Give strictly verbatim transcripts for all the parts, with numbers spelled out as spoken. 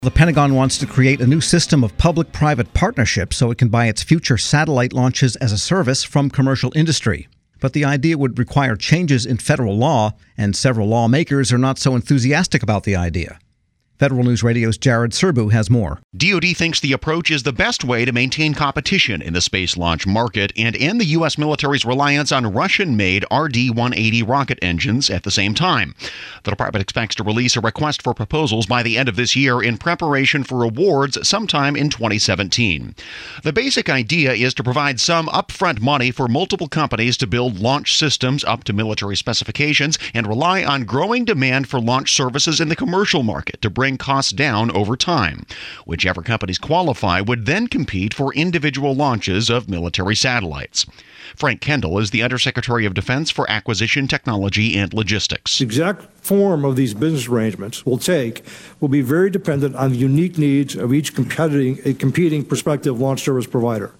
The Pentagon wants to create a new system of public-private partnerships so it can buy its future satellite launches as a service from commercial industry. But the idea would require changes in federal law, and several lawmakers are not so enthusiastic about the idea. Federal News Radio's Jared Serbu has more. D O D thinks the approach is the best way to maintain competition in the space launch market and end the U S military's reliance on Russian-made R D one eighty rocket engines at the same time. The department expects to release a request for proposals by the end of this year in preparation for awards sometime in twenty seventeen. The basic idea is to provide some upfront money for multiple companies to build launch systems up to military specifications and rely on growing demand for launch services in the commercial market to bring costs down over time. Whichever companies qualify would then compete for individual launches of military satellites. Frank Kendall is the Undersecretary of Defense for Acquisition, Technology, and Logistics. The exact form of these business arrangements will take will be very dependent on the unique needs of each competing, a competing prospective launch service provider.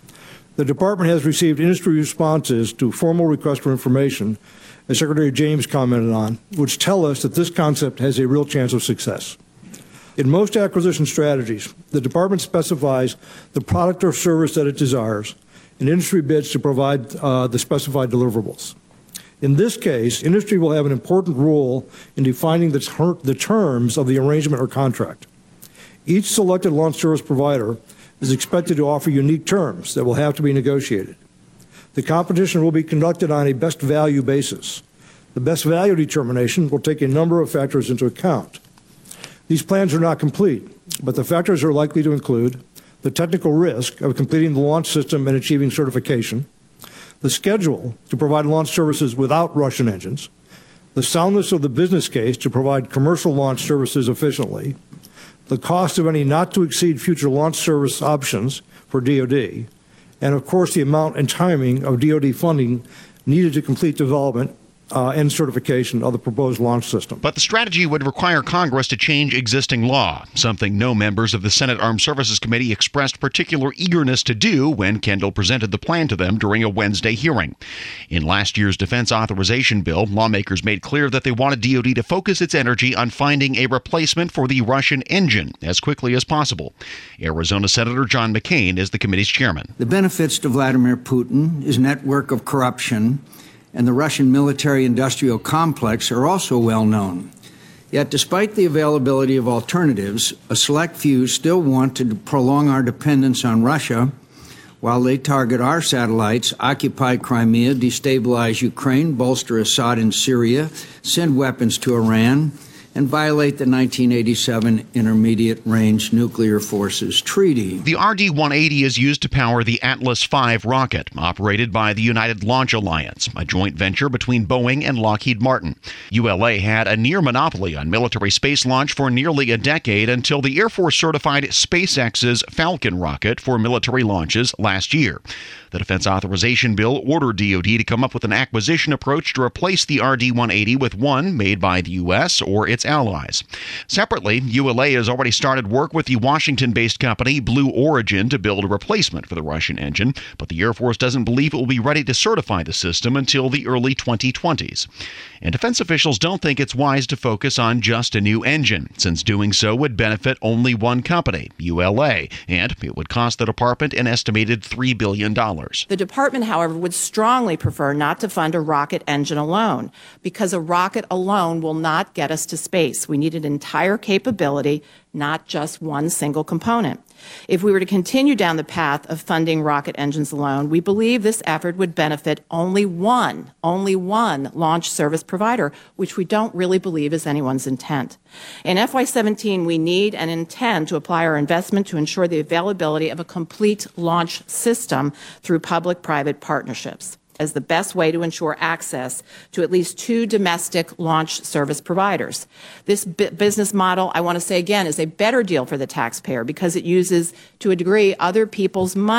The Department has received industry responses to formal requests for information, as Secretary James commented on, which tell us that this concept has a real chance of success. In most acquisition strategies, the Department specifies the product or service that it desires, and industry bids to provide uh, the specified deliverables. In this case, industry will have an important role in defining the, ter- the terms of the arrangement or contract. Each selected launch service provider is expected to offer unique terms that will have to be negotiated. The competition will be conducted on a best value basis. The best value determination will take a number of factors into account. These plans are not complete, but the factors are likely to include the technical risk of completing the launch system and achieving certification, the schedule to provide launch services without Russian engines, the soundness of the business case to provide commercial launch services efficiently, the cost of any not-to-exceed future launch service options for D O D, and, of course, the amount and timing of D O D funding needed to complete development Uh, and certification of the proposed launch system. But the strategy would require Congress to change existing law, something no members of the Senate Armed Services Committee expressed particular eagerness to do when Kendall presented the plan to them during a Wednesday hearing. In last year's defense authorization bill, lawmakers made clear that they wanted D O D to focus its energy on finding a replacement for the Russian engine as quickly as possible. Arizona Senator John McCain is the committee's chairman. The benefits to Vladimir Putin, his network of corruption, and the Russian military-industrial complex are also well known. Yet, despite the availability of alternatives, a select few still want to prolong our dependence on Russia while they target our satellites, occupy Crimea, destabilize Ukraine, bolster Assad in Syria, send weapons to Iran, and violate the nineteen eighty-seven Intermediate Range Nuclear Forces Treaty. The R D one eighty is used to power the Atlas five rocket, operated by the United Launch Alliance, a joint venture between Boeing and Lockheed Martin. U L A had a near monopoly on military space launch for nearly a decade until the Air Force certified SpaceX's Falcon rocket for military launches last year. The Defense Authorization Bill ordered D O D to come up with an acquisition approach to replace the R D one eighty with one made by the U S or its allies. Separately, U L A has already started work with the Washington-based company Blue Origin to build a replacement for the Russian engine, but the Air Force doesn't believe it will be ready to certify the system until the early twenty twenties. And defense officials don't think it's wise to focus on just a new engine, since doing so would benefit only one company, U L A, and it would cost the department an estimated three billion dollars. The department, however, would strongly prefer not to fund a rocket engine alone, because a rocket alone will not get us to space. We need an entire capability, not just one single component. If we were to continue down the path of funding rocket engines alone, we believe this effort would benefit only one, only one launch service provider, which we don't really believe is anyone's intent. In F Y seventeen, we need and intend to apply our investment to ensure the availability of a complete launch system through public-private partnerships as the best way to ensure access to at least two domestic launch service providers. This b- business model, I want to say again, is a better deal for the taxpayer because it uses, to a degree, other people's money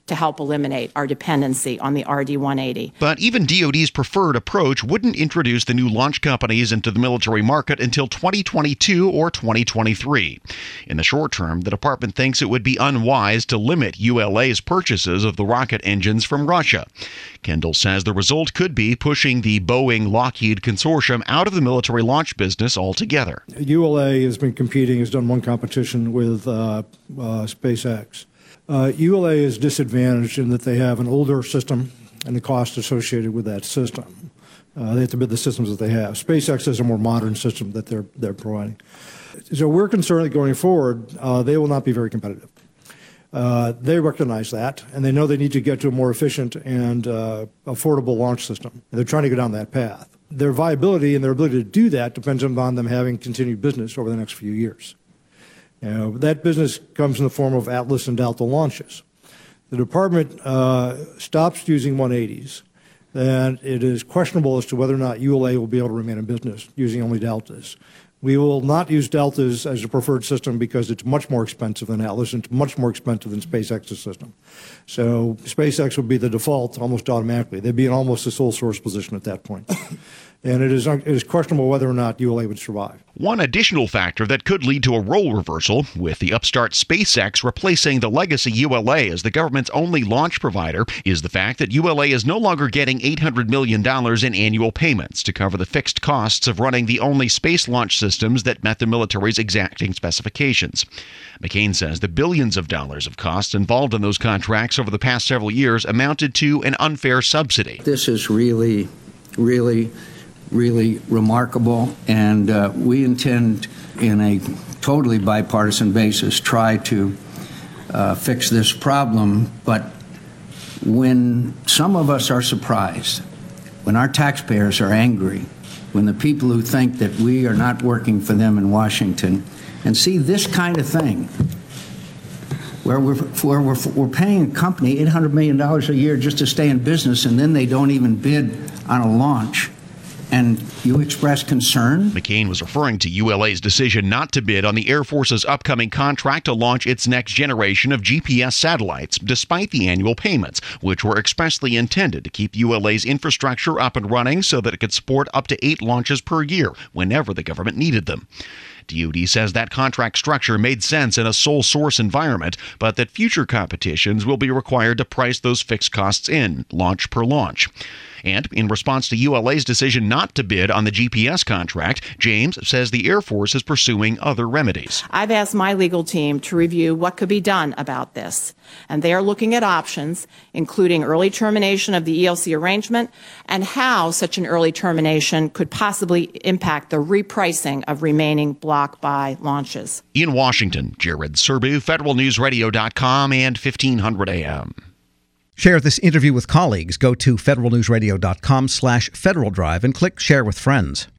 to help eliminate our dependency on the R D one eighty. But even D O D's preferred approach wouldn't introduce the new launch companies into the military market until twenty twenty-two or twenty twenty-three. In the short term, the department thinks it would be unwise to limit U L A's purchases of the rocket engines from Russia. Kendall says the result could be pushing the Boeing-Lockheed consortium out of the military launch business altogether. U L A has been competing, has done one competition with uh, uh, SpaceX. Uh, U L A is disadvantaged in that they have an older system and the cost associated with that system. Uh, they have to bid the systems that they have. SpaceX has a more modern system that they're they're providing. So we're concerned that going forward, uh, they will not be very competitive. Uh, they recognize that, and they know they need to get to a more efficient and uh, affordable launch system. And they're trying to go down that path. Their viability and their ability to do that depends on them having continued business over the next few years. You know, that business comes in the form of Atlas and Delta launches. The department uh, stops using one eighties, then it is questionable as to whether or not U L A will be able to remain in business using only Deltas. We will not use Deltas as a preferred system because it's much more expensive than Atlas and it's much more expensive than SpaceX's system. So SpaceX would be the default almost automatically. They'd be in almost a sole source position at that point. And it is, it is questionable whether or not U L A would survive. One additional factor that could lead to a role reversal, with the upstart SpaceX replacing the legacy U L A as the government's only launch provider, is the fact that U L A is no longer getting eight hundred million dollars in annual payments to cover the fixed costs of running the only space launch systems that met the military's exacting specifications. McCain says the billions of dollars of costs involved in those contracts over the past several years amounted to an unfair subsidy. This is really, really really remarkable, and uh, we intend, in a totally bipartisan basis, try to uh, fix this problem. But when some of us are surprised, when our taxpayers are angry, when the people who think that we are not working for them in Washington and see this kind of thing, where we're, where we're, we're paying a company eight hundred million dollars a year just to stay in business, and then they don't even bid on a launch, and you express concern? McCain was referring to U L A's decision not to bid on the Air Force's upcoming contract to launch its next generation of G P S satellites, despite the annual payments, which were expressly intended to keep U L A's infrastructure up and running so that it could support up to eight launches per year whenever the government needed them. D O D says that contract structure made sense in a sole source environment, but that future competitions will be required to price those fixed costs in, launch per launch. And in response to U L A's decision not to bid on the G P S contract, James says the Air Force is pursuing other remedies. I've asked my legal team to review what could be done about this, and they are looking at options, including early termination of the E L C arrangement and how such an early termination could possibly impact the repricing of remaining block buy launches. In Washington, Jared Serbu, Federal News Radio dot com and fifteen hundred A M. Share this interview with colleagues. Go to federal news radio dot com slash Federal Drive and click Share with Friends.